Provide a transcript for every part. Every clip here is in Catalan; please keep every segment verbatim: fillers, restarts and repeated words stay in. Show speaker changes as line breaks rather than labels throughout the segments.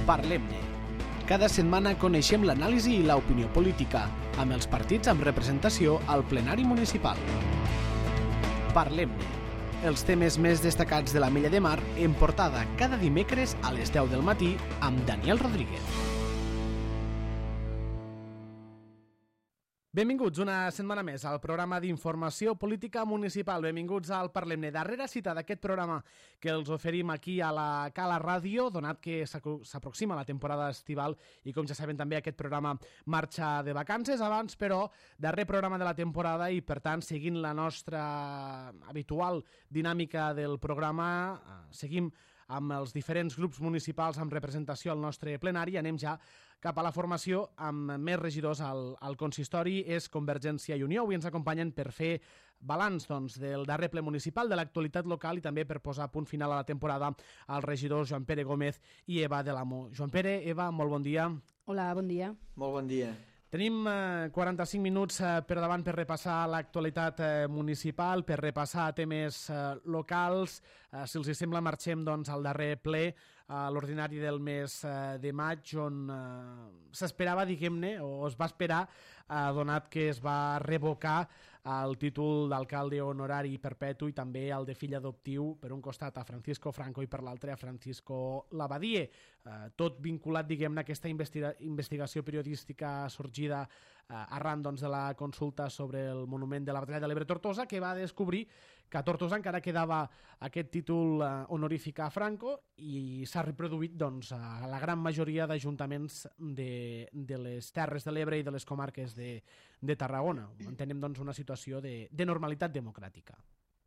Parlem-ne. Cada setmana coneixem l'anàlisi i l'opinió política, amb els partits amb representació al plenari municipal. Parlem-ne. Els temes més destacats de la Mella de Mar en portada cada dimecres a les deu del matí amb Daniel Rodríguez. Benvinguts una setmana més al programa d'informació política municipal. Benvinguts al Parlem-ne. Darrera cita d'aquest programa que els oferim aquí a la Cala Ràdio, donat que s'aproxima la temporada estival i, com ja saben, també aquest programa marxa de vacances abans, però darrer programa de la temporada i, per tant, seguint la nostra habitual dinàmica del programa, seguim amb els diferents grups municipals amb representació al nostre plenari. Anem ja cap a la formació amb més regidors al, al consistori. És Convergència i Unió. Avui ens acompanyen per fer balanç doncs, del darrer ple municipal, de l'actualitat local i també per posar punt final a la temporada als regidors Joan Pere Gómez i Eva de l'Amo. Joan Pere, Eva, molt bon dia.
Hola, bon dia.
Molt bon dia.
Tenim eh, quaranta-cinc minuts eh, per davant per repassar l'actualitat eh, municipal, per repassar temes eh, locals. Eh, si els sembla, marxem doncs, al darrer ple, a l'ordinari del mes eh, de maig, on eh, s'esperava, diguem-ne, o es va esperar, eh, donat que es va revocar el títol d'alcalde honorari perpetu i també el de fill adoptiu, per un costat a Francisco Franco i per l'altre a Francisco Labadie. Eh, tot vinculat, diguem-ne, a aquesta investiga investigació periodística sorgida eh, arran doncs, de la consulta sobre el monument de la batalla de l'Ebre Tortosa, que va descobrir que a Tortosa encara quedava aquest títol eh, honorífic a Franco i s'ha reproduït doncs, a la gran majoria d'ajuntaments de, de les Terres de l'Ebre i de les comarques de, de Tarragona. Entenem doncs, una situació de, de normalitat democràtica.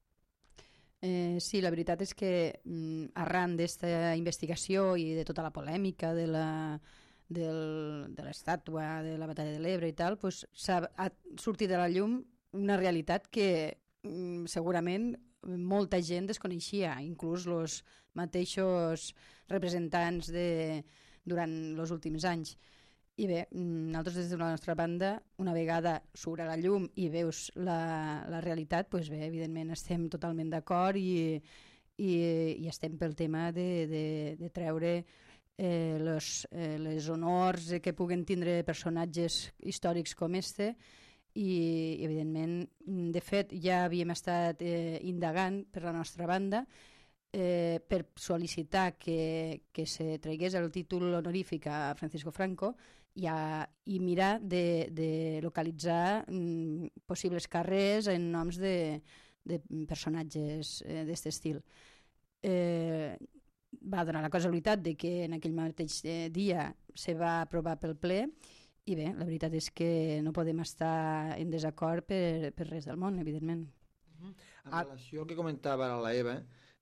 Eh, sí, la veritat és que mm, arran d'esta investigació i de tota la polèmica de la del, de l'estàtua de la batalla de l'Ebre i tal, pues, s'ha sortit a la llum una realitat que mm, segurament molta gent desconeixia, inclús els mateixos representants de, durant els últims anys. I bé, nosaltres des de la nostra banda, una vegada surt a la llum i veus la, la realitat, doncs bé, evidentment estem totalment d'acord i, i, i estem pel tema de, de, de treure eh, les, eh, les honors que puguen tindre personatges històrics com este i, evidentment, de fet, ja havíem estat eh, indagant per la nostra banda eh, per sol·licitar que, que se tragués el títol honorífic a Francisco Franco i, a, i mirar de, de localitzar mm, possibles carrers en noms de, de personatges eh, d'aquest estil. Eh, va donar la casualitat de que en aquell mateix eh, dia se va aprovar pel ple i bé, la veritat és que no podem estar en desacord per, per res del món, evidentment.
En relació al que comentava la Eva,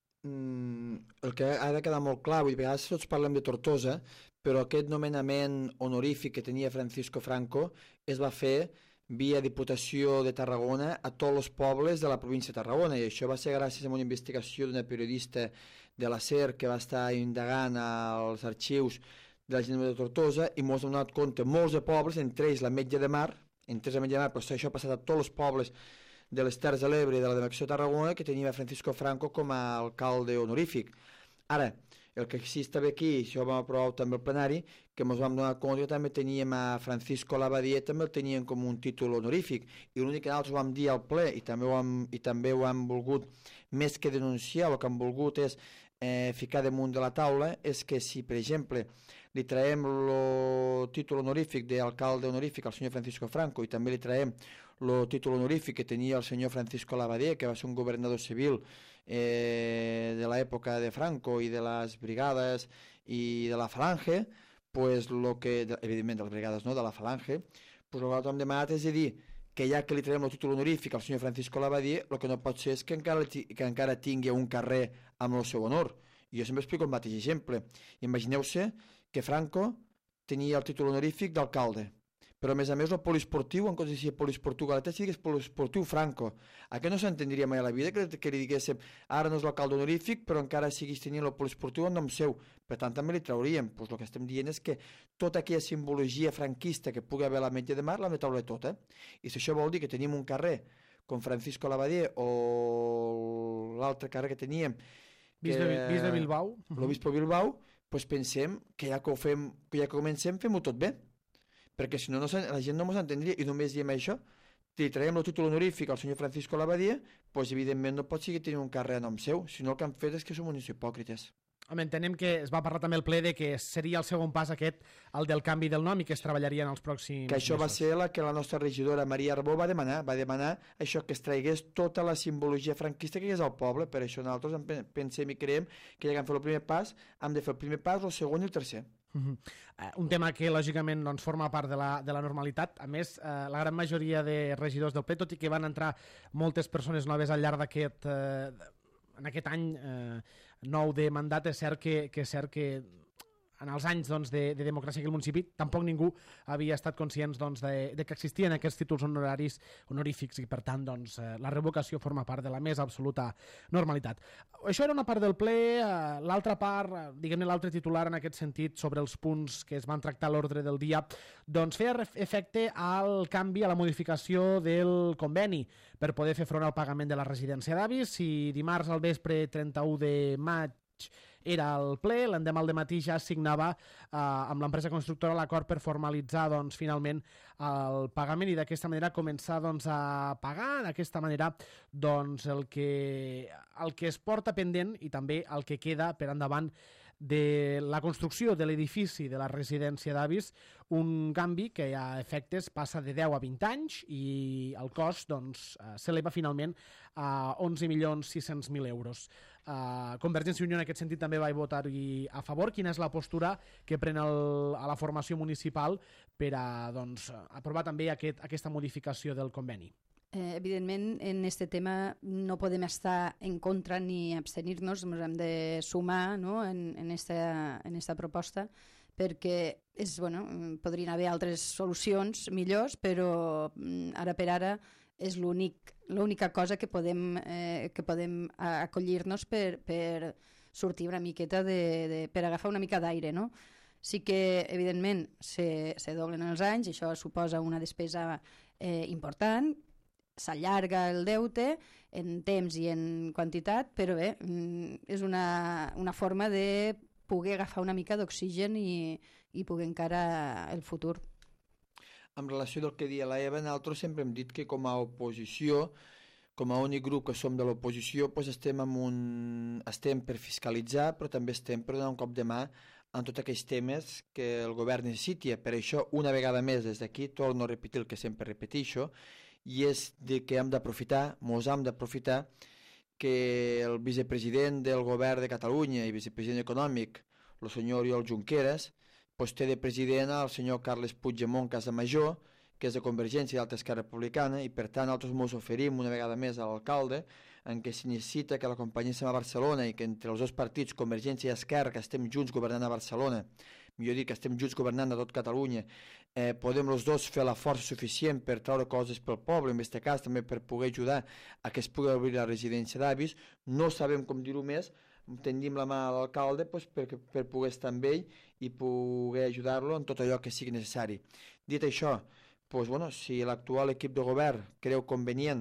el que ha de quedar molt clar, vull dir, a vegades tots parlem de Tortosa, però aquest nomenament honorífic que tenia Francisco Franco es va fer via Diputació de Tarragona a tots els pobles de la província de Tarragona, i això va ser gràcies a una investigació d'una periodista de la SER que va estar indagant als arxius de l'Ajuntament de Tortosa i ens hem donat compte molts de pobles, entre ells la Metge de Mar, entre ells la Metge de Mar, però això ha passat a tots els pobles de les Terres de l'Ebre i de la demarcació de Tarragona, que tenia Francisco Franco com a alcalde honorífic. Ara, el que sí estava aquí, això ho vam aprovar també al plenari, que ens vam donar compte que també teníem a Francisco Labadie, també el tenien com un títol honorífic, i l'únic que nosaltres vam dir al ple, i també ho hem, i també ho hem volgut, més que denunciar, el que hem volgut és eh, ficar damunt de la taula, és que si, per exemple, li traiem el títol honorífic d'alcalde honorífic al senyor Francisco Franco i també li traiem el títol honorífic que tenia el senyor Francisco Labadie, que va ser un governador civil eh, de l'època de Franco i de les brigades i de la falange, pues lo que, evidentment de les brigades no, de la falange, pues el que hem demanat és dir que ja que li traiem el títol honorífic al senyor Francisco Labadie, el que no pot ser és que encara, que encara tingui un carrer amb el seu honor. I jo sempre explico el mateix exemple. Imagineu-se que Franco tenia el títol honorífic d'alcalde, però a més a més el poliesportiu, en comptes de ser poliesportiu Galatea, si digués poliesportiu Franco. A què no s'entendria mai a la vida que, que li diguéssim ara no és l'alcalde honorífic, però encara siguis tenint el poliesportiu en nom seu? Per tant, també li trauríem. Pues el que estem dient és que tota aquella simbologia franquista que pugui haver a la Metge de Mar l'hem de treure tota. I si això vol dir que tenim un carrer com Francisco Labadie o l'altre carrer que teníem,
Bisbe, Bisbe Bilbao,
l'Obispo Bilbao, doncs pensem que ja que ho fem, que ja que comencem, fem-ho tot bé. Perquè si no, no la gent no ens entendria, i només diem això, si traiem el títol honorífic al senyor Francisco Labadia, doncs evidentment no pot seguir tenint un carrer a nom seu, sinó el que han fet és que som uns hipòcrites.
Home, entenem que es va parlar també al ple de que seria el segon pas aquest, el del canvi del nom, i que es treballaria en els pròxims
Que això
mesos.
va ser la que la nostra regidora Maria Arbó va demanar, va demanar això, que es traigués tota la simbologia franquista que hi és al poble. Per això nosaltres pensem i creiem que ja que hem fet el primer pas, hem de fer el primer pas, el segon i el tercer.
Uh -huh. uh, un tema que lògicament doncs, forma part de la, de la normalitat. A més, uh, la gran majoria de regidors del ple, tot i que van entrar moltes persones noves al llarg d'aquest uh, en aquest any eh, nou de mandat, és cert que, que, és cert que en els anys doncs, de, de democràcia aquí al municipi tampoc ningú havia estat conscient doncs, de, de que existien aquests títols honoraris honorífics, i per tant doncs, eh, la revocació forma part de la més absoluta normalitat. Això era una part del ple. Eh, l'altra part, eh, diguem-ne l'altre titular en aquest sentit, sobre els punts que es van tractar a l'ordre del dia, doncs feia efecte al canvi, a la modificació del conveni per poder fer front al pagament de la residència d'avis. Si dimarts al vespre trenta-u de maig era el ple, l'endemà al dematí ja signava eh, amb l'empresa constructora l'acord per formalitzar doncs, finalment el pagament, i d'aquesta manera començar doncs, a pagar d'aquesta manera doncs, el, que, el que es porta pendent i també el que queda per endavant de la construcció de l'edifici de la residència d'avis, un canvi que a efectes passa de deu a vint anys, i el cost doncs, s'eleva finalment a onze milions sis-cents mil euros. Uh, Convergència i Unió en aquest sentit també va votar-hi a favor. Quina és la postura que pren el, a la formació municipal per a doncs, aprovar també aquest, aquesta modificació del conveni?
Eh, evidentment, en aquest tema no podem estar en contra ni abstenir-nos, ens hem de sumar, no?, en, en, esta, en esta proposta, perquè és, bueno, podrien haver altres solucions millors, però ara per ara és l'únic, l'única cosa que podem, eh, que podem acollir-nos per, per sortir una miqueta, de, de, per agafar una mica d'aire, no? Sí que, evidentment, se, se doblen els anys, això suposa una despesa eh, important, s'allarga el deute en temps i en quantitat, però bé, és una, una forma de poder agafar una mica d'oxigen i, i poder encarar el futur.
En relació del que dia la Eva, nosaltres sempre hem dit que com a oposició, com a únic grup que som de l'oposició, doncs estem, amb un... estem per fiscalitzar, però també estem per donar un cop de mà en tots aquells temes que el govern necessiti. Per això, una vegada més des d'aquí, torno a repetir el que sempre repeteixo, i és de que hem d'aprofitar, mos hem d'aprofitar que el vicepresident del govern de Catalunya i vicepresident econòmic, el senyor Oriol Junqueras, pues té de president el senyor Carles Puigdemont Casamajor, que és de Convergència i d'Alta Esquerra Republicana, i per tant nosaltres ens oferim una vegada més a l'alcalde en què si necessita que l'acompanyéssim a Barcelona i que entre els dos partits, Convergència i Esquerra, que estem junts governant a Barcelona, millor dir que estem junts governant a tot Catalunya, eh, podem els dos fer la força suficient per treure coses pel poble, en aquest cas també per poder ajudar a que es pugui obrir la residència d'avis. No sabem com dir-ho més, tendim la mà a l'alcalde pues, per, per poder estar amb ell i poder ajudar-lo en tot allò que sigui necessari. Dit això, pues, bueno, si l'actual equip de govern creu convenient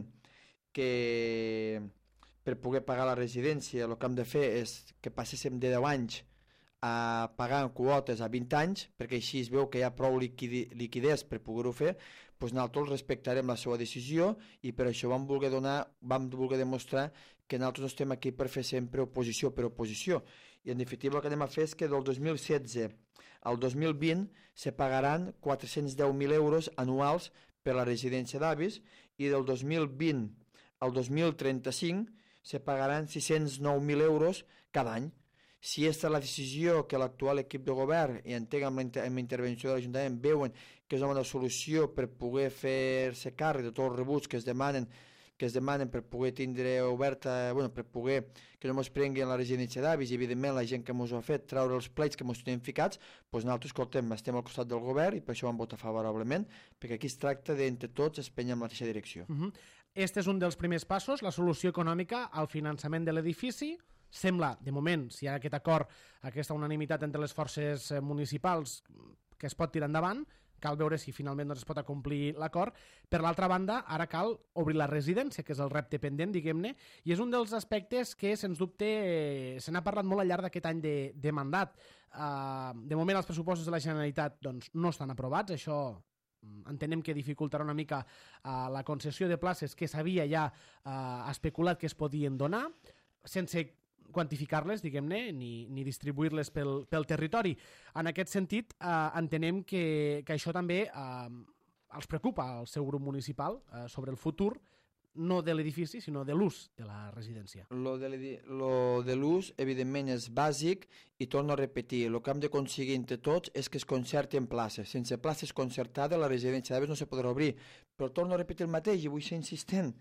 que per poder pagar la residència el que hem de fer és que passéssim de deu anys a pagar en quotes a vint anys, perquè així es veu que hi ha prou liquidi, liquidez per poder-ho fer, doncs nosaltres respectarem la seva decisió i per això vam voler donar, vam voler demostrar que nosaltres no estem aquí per fer sempre oposició per oposició. I en definitiva el que anem a fer és que del dos mil setze al dos mil vint se pagaran quatre-cents deu mil euros anuals per la residència d'avis i del dos mil vint al dos mil trenta-cinc se pagaran sis-cents nou mil euros cada any. Si aquesta és la decisió que l'actual equip de govern i entenc amb la intervenció de l'Ajuntament veuen que és una bona solució per poder fer-se càrrec de tots els rebuts que es demanen que es demanen per poder tindre oberta, bueno, per poder que no ens prenguin la residència d'avis i evidentment la gent que ens ho ha fet treure els pleits que ens tenen ficats, doncs nosaltres, escoltem, estem al costat del govern i per això vam votar favorablement, perquè aquí es tracta d'entre tots espenyar en la mateixa direcció.
Uh-huh. Este és un dels primers passos, la solució econòmica al finançament de l'edifici. Sembla, de moment, si hi ha aquest acord, aquesta unanimitat entre les forces municipals, que es pot tirar endavant. cal veure si finalment doncs, es pot acomplir l'acord. Per l'altra banda, ara cal obrir la residència, que és el repte pendent, diguem-ne, i és un dels aspectes que, sens dubte, eh, se n'ha parlat molt al llarg d'aquest any de, de mandat. Uh, de moment, els pressupostos de la Generalitat doncs, no estan aprovats, això entenem que dificultarà una mica uh, la concessió de places que s'havia ja uh, especulat que es podien donar, sense quantificar-les, diguem-ne, ni, ni distribuir-les pel, pel territori. En aquest sentit, eh, entenem que, que això també eh, els preocupa al seu grup municipal eh, sobre el futur, no de l'edifici, sinó de l'ús de la residència.
Lo de, lo de l'ús, evidentment, és bàsic i torno a repetir, el que hem d'aconseguir entre tots és que es concertin places. Sense places concertades, la residència d'avis no se podrà obrir. Però torno a repetir el mateix i vull ser insistent.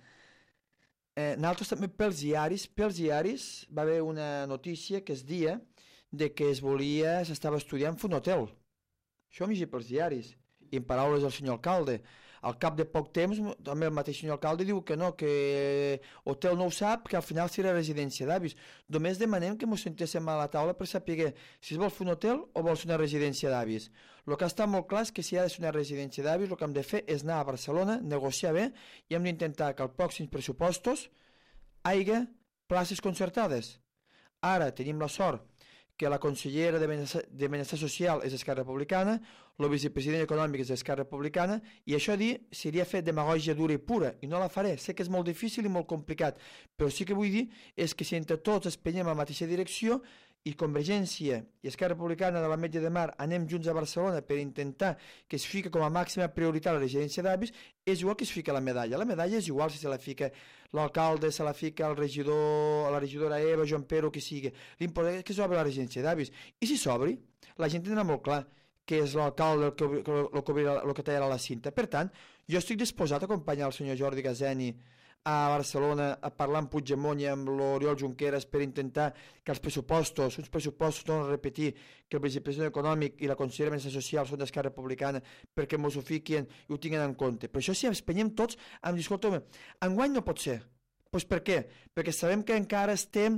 Eh, nosaltres també pels diaris, pels diaris va haver una notícia que es dia de que es volia, s'estava estudiant fer un hotel. Això m'hi pels diaris. I en paraules del senyor alcalde. Al cap de poc temps, també el mateix senyor alcalde diu que no, que hotel no ho sap, que al final serà residència d'avis. Només demanem que ens sentéssim a la taula per saber si es vol fer un hotel o vol ser una residència d'avis. El que està molt clar és que si ha de ser una residència d'avis, el que hem de fer és anar a Barcelona, negociar bé, i hem d'intentar que als pròxims pressupostos hi hagi places concertades. Ara tenim la sort que la consellera de Benestar, de Benestar Social és d'Esquerra Republicana, el vicepresident econòmic és d'Esquerra Republicana, i això dir seria fer demagògia dura i pura, i no la faré. Sé que és molt difícil i molt complicat, però sí que vull dir és que si entre tots espenyem a la mateixa direcció i Convergència i Esquerra Republicana de l'Ametlla de Mar anem junts a Barcelona per intentar que es fica com a màxima prioritat la residència d'avis, és igual que es fica la medalla. La medalla és igual si se la fica l'alcalde, se la fica el regidor, la regidora Eva, Joan Pere o qui sigui. L'important és que s'obri la residència d'avis. I si s'obri, la gent tindrà molt clar que és l'alcalde el que, el, que, el que tallarà la cinta. Per tant, jo estic disposat a acompanyar el senyor Jordi Gazeni a Barcelona a parlar amb Puigdemont i amb l'Oriol Junqueras per intentar que els pressupostos, uns pressupostos, torno a repetir, que el vicepresident econòmic i la consellera de Benestar Social són d'Esquerra Republicana perquè mos ho fiquin i ho tinguin en compte. Per això si espenyem tots, em dic, escolta, enguany no pot ser. Pues per què? Perquè sabem que encara estem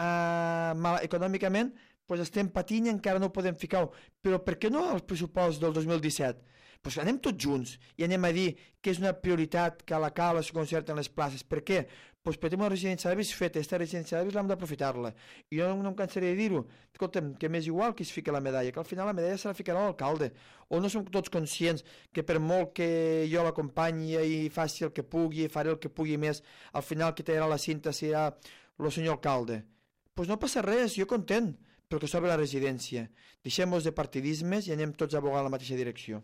eh, mal, econòmicament, pues estem patint i encara no ho podem ficar. Però per què no el pressupost del dos mil disset? Pues anem tots junts i anem a dir que és una prioritat que a la cala es concerten les places. Per què? Pues perquè tenim una residència d'avis feta, aquesta residència d'avis l'hem d'aprofitar-la. I jo no em cansaré de dir-ho. Escolta'm, que m'és igual qui es fica la medalla, que al final la medalla se la ficarà l'alcalde. O no som tots conscients que per molt que jo l'acompanyi i faci el que pugui, faré el que pugui més, al final qui tallarà la cinta serà el senyor alcalde. Pues no passa res, jo content, perquè s'obre la residència. Deixem-nos de partidismes i anem tots a abogar en la mateixa direcció.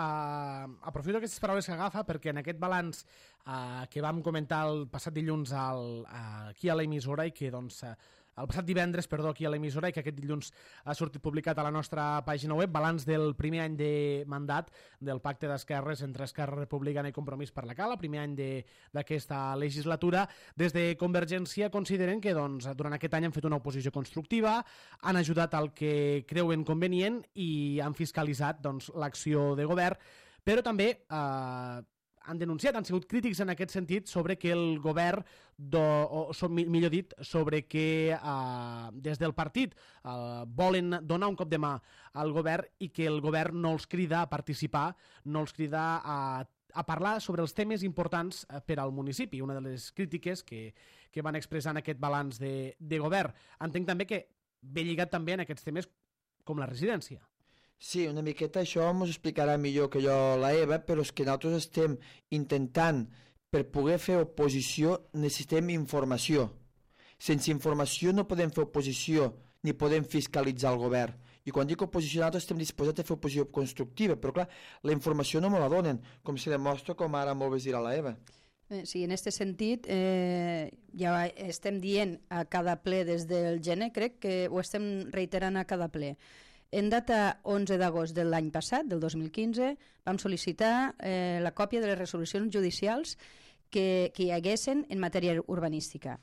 Uh, aprofito aquestes paraules que agafa perquè en aquest balanç uh, que vam comentar el passat dilluns al, uh, aquí a l'emissora i que doncs, uh, el passat divendres, perdó, aquí a l'emissora i que aquest dilluns ha sortit publicat a la nostra pàgina web, balanç del primer any de mandat del Pacte d'Esquerres entre Esquerra Republicana i Compromís per la Cala, primer any d'aquesta legislatura. Des de Convergència consideren que doncs, durant aquest any han fet una oposició constructiva, han ajudat al que creuen convenient i han fiscalitzat doncs, l'acció de govern, però també eh, han denunciat, han sigut crítics en aquest sentit sobre que el govern, do, o so, millor dit, sobre que eh, des del partit eh, volen donar un cop de mà al govern i que el govern no els crida a participar, no els crida a, a parlar sobre els temes importants per al municipi. Una de les crítiques que, que van expressar en aquest balanç de, de govern. Entenc també que ve lligat també en aquests temes com la residència.
Sí, una miqueta això ens explicarà millor que jo la Eva, però és que nosaltres estem intentant, per poder fer oposició, necessitem informació. Sense informació no podem fer oposició ni podem fiscalitzar el govern. I quan dic oposició, nosaltres estem disposats a fer oposició constructiva, però clar, la informació no me la donen, com se demostra, com ara molt bé dirà la Eva.
Sí, en aquest sentit, eh, ja estem dient a cada ple des del gener, crec que ho estem reiterant a cada ple. En data onze d'agost de l'any passat, del dos mil quinze, vam sol·licitar eh, la còpia de les resolucions judicials que, que hi haguessin en matèria urbanística.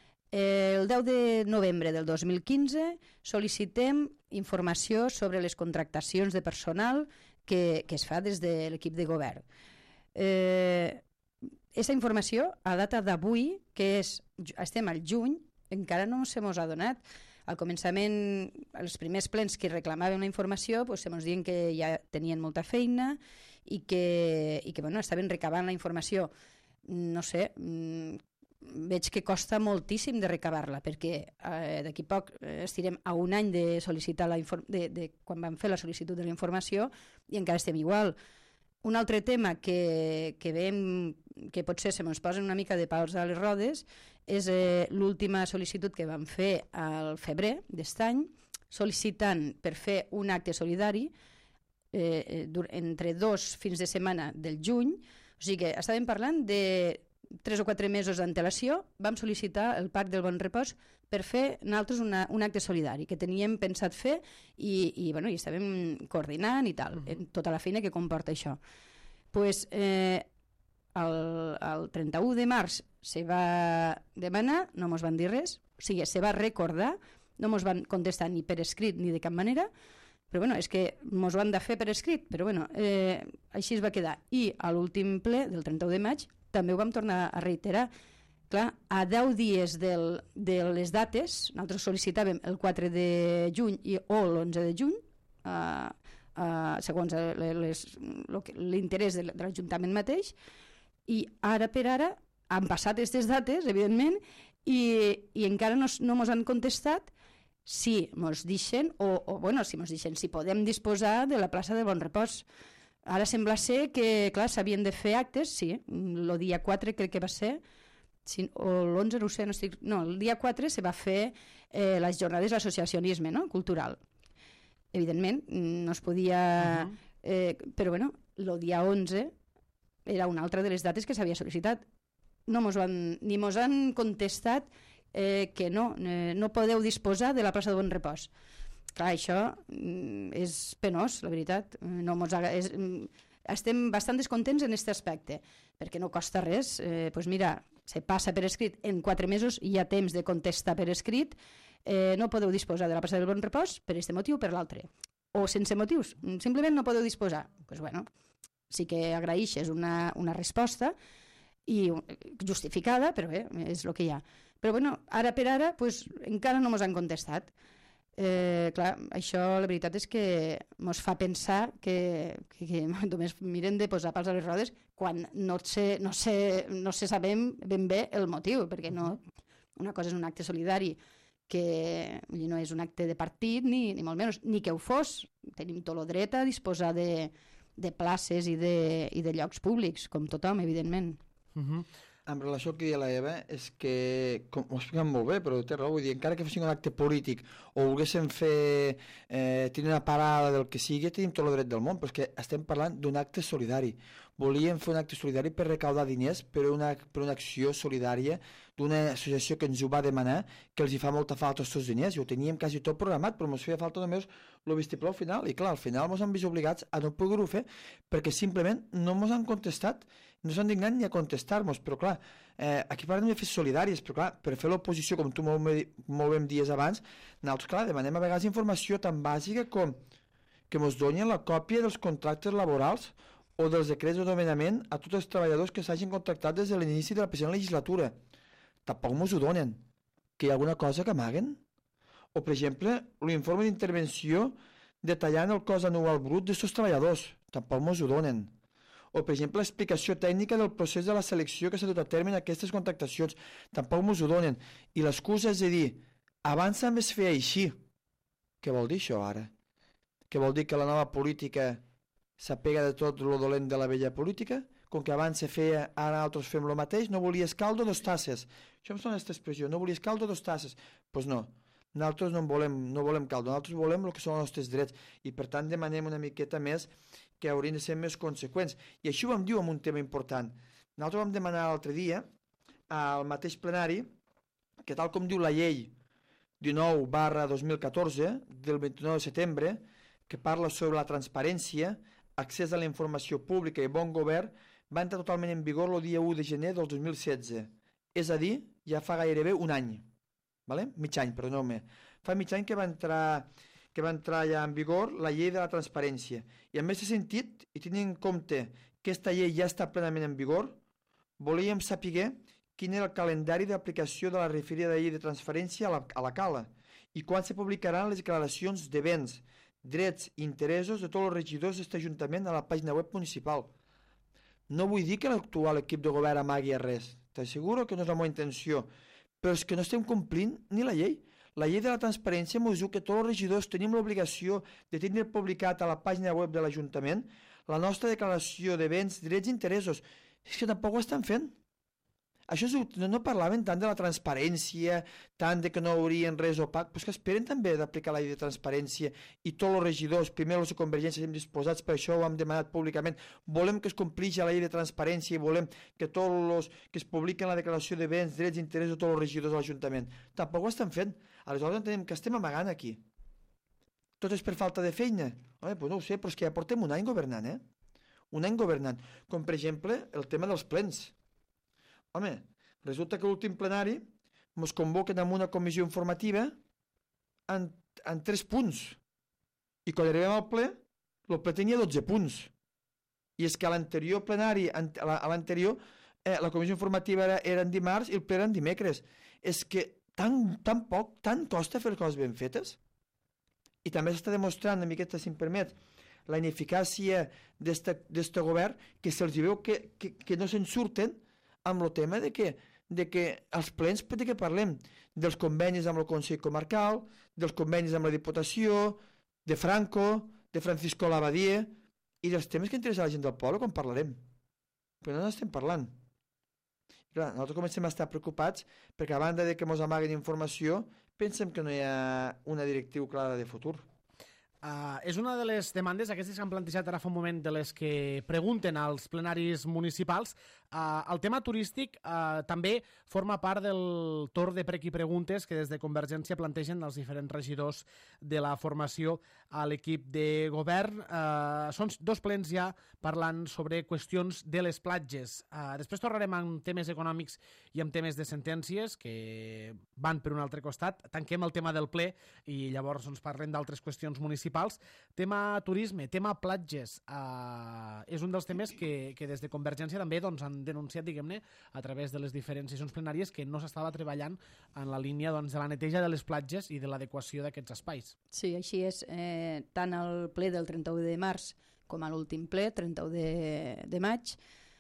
Eh, el deu de novembre del dos mil quinze sol·licitem informació sobre les contractacions de personal que, que es fa des de l'equip de govern. Eh, Aquesta informació, a data d'avui, que és, estem al juny, encara no se mos ha donat. al començament, els primers plens que reclamaven la informació, doncs se mos diuen que ja tenien molta feina i que, i que bueno, estaven recabant la informació. No sé, veig que costa moltíssim de recabar-la, perquè eh, d'aquí poc eh, estirem a un any de sol·licitar la inform de, de quan vam fer la sol·licitud de la informació i encara estem igual. Un altre tema que, que veiem que potser se ens posen una mica de pals a les rodes és eh, l'última sol·licitud que vam fer al febrer d'aquest any, sol·licitant per fer un acte solidari eh, entre dos fins de setmana del juny. O sigui que estàvem parlant de tres o quatre mesos d'antelació, vam sol·licitar el Parc del Bon Repòs per fer nosaltres una, un acte solidari que teníem pensat fer i, i, bueno, i estàvem coordinant i tal, en tota la feina que comporta això. Pues, eh, el, el trenta-u de març se va demanar, no mos van dir res, o sigui, se va recordar, no mos van contestar ni per escrit ni de cap manera, però bueno, és que mos ho han de fer per escrit, però bueno, eh, així es va quedar. I a l'últim ple del trenta-u de maig també ho vam tornar a reiterar. Clar, a deu dies del, de les dates, nosaltres sol·licitàvem el quatre de juny i, o l'onze de juny, uh, uh, segons l'interès de l'Ajuntament mateix, i ara per ara han passat aquestes dates, evidentment, i, i encara no, no mos han contestat si mos deixen, o, o bueno, si mos deixen, si podem disposar de la plaça de Bon Repòs. Ara sembla ser que, clar, s'havien de fer actes, sí, el dia quatre crec que va ser, sí, o l'onze, no ho sé, no estic... No, el dia quatre se va fer eh, les jornades d'associacionisme, no?, cultural. Evidentment, no es podia... Uh-huh. eh, però, bueno, el dia onze era una altra de les dates que s'havia sol·licitat. No mos van, ni mos han contestat eh, que no, eh, no podeu disposar de la plaça de Bon Repòs. Clar, això mm, és penós, la veritat. No mos ha, és, estem bastant descontents en aquest aspecte, perquè no costa res. Eh, pues mira, se passa per escrit en quatre mesos i hi ha temps de contestar per escrit, eh, no podeu disposar de la plaça del Bon Repòs per aquest motiu o per l'altre. O sense motius, simplement no podeu disposar. Pues bueno, sí que agraeixes una, una resposta i justificada, però bé, és el que hi ha. Però bueno, ara per ara pues, encara no mos han contestat. Eh, clar, això la veritat és que mos fa pensar que, que, que només miren de posar pals a les rodes quan no sé, no sé, no sé sabem ben bé el motiu, perquè no, una cosa és un acte solidari que no és un acte de partit ni, ni molt menys, ni que ho fos. Tenim tot el dret a disposar de, de places i de, i de llocs públics, com tothom, evidentment.
Uh-huh. En relació al que deia la Eva, és que, com ho expliquen molt bé, però té raó, vull dir, encara que fossin un acte polític o volguéssim fer, eh, tenir una parada del que sigui, tenim tot el dret del món, però és que estem parlant d'un acte solidari. Volíem fer un acte solidari per recaudar diners per una, per una acció solidària d'una associació que ens ho va demanar, que els hi fa molta falta els seus diners, i ho teníem quasi tot programat, però ens feia falta només el vistiplau al final, i clar, al final ens han vist obligats a no poder-ho fer, perquè simplement no ens han contestat, no s'han dignat ni a contestar-nos, però clar, eh, aquí parlem de fer solidàries, però clar, per fer l'oposició, com tu molt, molt ben dies abans, nosaltres, clar, demanem a vegades informació tan bàsica com que ens donin la còpia dels contractes laborals o dels decrets de nomenament a tots els treballadors que s'hagin contractat des de l'inici de la present legislatura. Tampoc ens ho donen. Que hi ha alguna cosa que amaguen? O, per exemple, l'informe d'intervenció detallant el cost anual brut d'aquests treballadors. Tampoc ens ho donen. O, per exemple, l'explicació tècnica del procés de la selecció que s'ha dut a terme en aquestes contractacions. Tampoc ens ho donen. I l'excusa és de dir, abans també es feia així. Què vol dir això ara? Què vol dir que la nova política s'apega de tot lo dolent de la vella política? Com que abans se feia, ara altres fem el mateix, no volies caldo, dos tasses. Això em sona aquesta expressió, no volies caldo, dos tasses. Doncs pues no, nosaltres no volem, no volem caldo, nosaltres volem el que són els nostres drets i per tant demanem una miqueta més que haurien de ser més conseqüents. I això ho vam dir amb un tema important. Nosaltres vam demanar l'altre dia al mateix plenari que tal com diu la llei dinou barra dos mil catorze del vint-i-nou de setembre que parla sobre la transparència, accés a la informació pública i bon govern, va entrar totalment en vigor el dia u de gener del dos mil setze. És a dir, ja fa gairebé un any. Vale? Mig any, perdoneu-me. Fa mig any que va entrar que va entrar ja en vigor la llei de la transparència. I en aquest sentit, i tenint en compte que aquesta llei ja està plenament en vigor, volíem saber quin era el calendari d'aplicació de la referida llei de transparència a la, a la cala i quan se publicaran les declaracions de béns, drets i interessos de tots els regidors d'aquest Ajuntament a la pàgina web municipal. No vull dir que l'actual equip de govern amagui res, t'asseguro que no és la meva intenció, però és que no estem complint ni la llei. La llei de la transparència ens diu que tots els regidors tenim l'obligació de tenir publicat a la pàgina web de l'Ajuntament la nostra declaració de béns, drets i interessos. És que tampoc ho estan fent. Això és, no, no parlaven tant de la transparència, tant de que no haurien res opac, però és que esperen també d'aplicar la llei de transparència i tots els regidors, primer els de Convergència, estem disposats, per això ho hem demanat públicament, volem que es complixi la llei de transparència i volem que tots els que es publiquen la declaració de béns, drets i interessos de tots els regidors de l'Ajuntament. Tampoc ho estan fent. Aleshores entenem que estem amagant aquí. Tot és per falta de feina? Home, doncs no ho sé, però és que ja portem un any governant, eh? Un any governant. Com per exemple el tema dels plens. Home, resulta que l'últim plenari ens convoquen amb una comissió informativa en, en tres punts. I quan arribem al ple, el ple tenia dotze punts. I és que a l'anterior plenari, a l'anterior, eh, la comissió informativa era, era en dimarts i el ple era en dimecres. És que tan, tan poc, tant costa fer coses ben fetes. I també s'està demostrant, una miqueta, si em permet, la ineficàcia d'aquest govern, que se'ls veu que, que, que no se'n surten amb el tema de que, de que els plens de què parlem? Dels convenis amb el Consell Comarcal, dels convenis amb la Diputació, de Franco, de Francisco Labadie, i dels temes que interessa a la gent del poble quan parlarem. Però no n'estem parlant. Clar, nosaltres comencem a estar preocupats perquè a banda de que ens amaguen informació, pensem que no hi ha una directriu clara de futur.
Uh, és una de les demandes, aquestes que han plantejat ara fa un moment, de les que pregunten als plenaris municipals. Uh, el tema turístic uh, també forma part del torn de prec i preguntes que des de Convergència plantegen els diferents regidors de la formació a l'equip de govern. Uh, són dos plens ja parlant sobre qüestions de les platges. Uh, després tornarem amb temes econòmics i amb temes de sentències que van per un altre costat. Tanquem el tema del ple i llavors ens parlem d'altres qüestions municipals. Tema turisme, tema platges, uh, és un dels temes que, que des de Convergència també doncs, han denunciat, diguem-ne, a través de les diferents sessions plenàries, que no s'estava treballant en la línia doncs, de la neteja de les platges i de l'adequació d'aquests espais.
Sí, així és. Eh, tant al ple del trenta-u de març com a l'últim ple, trenta-u de, de maig,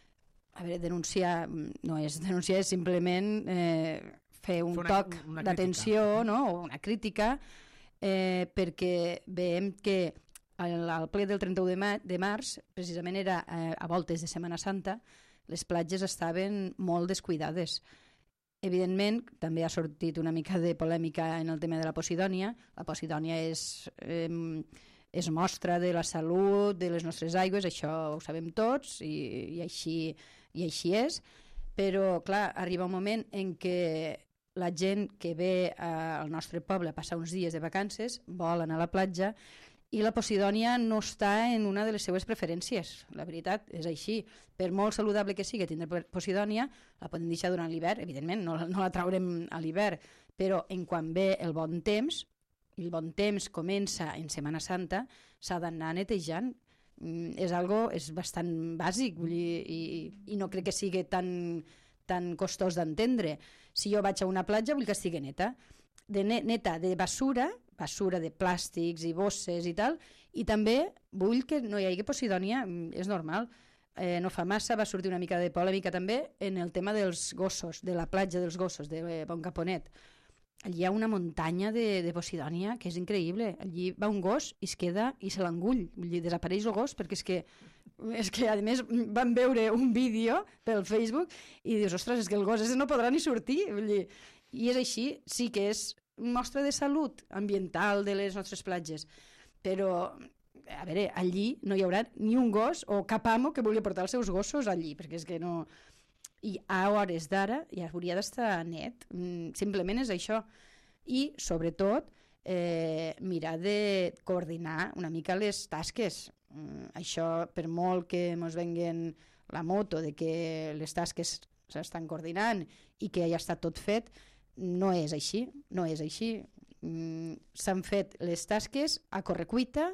a veure, denunciar no és denunciar, és simplement eh, fer un una, toc d'atenció, no? O una crítica, eh, perquè veiem que al, al ple del trenta-u de, ma de març, precisament era eh, a voltes de Setmana Santa, les platges estaven molt descuidades. Evidentment, també ha sortit una mica de polèmica en el tema de la Posidònia. La Posidònia és, eh, és mostra de la salut de les nostres aigües, això ho sabem tots i, i, així, i així és, però clar, arriba un moment en què la gent que ve al nostre poble a passar uns dies de vacances vol anar a la platja i la Posidònia no està en una de les seues preferències. La veritat és així. Per molt saludable que sigui tindre Posidònia, la podem deixar durant l'hivern, evidentment, no, no la traurem a l'hivern, però en quan ve el bon temps, i el bon temps comença en Setmana Santa, s'ha d'anar netejant. Mm, és algo, és bastant bàsic, vull dir, i, i no crec que sigui tan, tan costós d'entendre. Si jo vaig a una platja, vull que estigui neta. De ne neta de basura, basura de plàstics i bosses i tal, i també vull que no hi hagi Posidònia, és normal. Eh, no fa massa va sortir una mica de polèmica també en el tema dels gossos, de la platja dels gossos, de Bon Caponet. Allí hi ha una muntanya de, de Posidònia que és increïble. Allí va un gos i es queda i se l'engull. Vull dir, desapareix el gos perquè és que, és que a més van veure un vídeo pel Facebook i dius, ostres, és que el gos ese no podrà ni sortir. Vull dir, i és així, sí que és mostra de salut ambiental de les nostres platges, però a veure, allí no hi haurà ni un gos o cap amo que vulgui portar els seus gossos allí, perquè és que no... I a hores d'ara ja hauria d'estar net, simplement és això. I, sobretot, eh, mirar de coordinar una mica les tasques. Això, per molt que ens venguen la moto de que les tasques s'estan coordinant i que ja està tot fet, no és així, no és així. Mm, s'han fet les tasques a correcuita,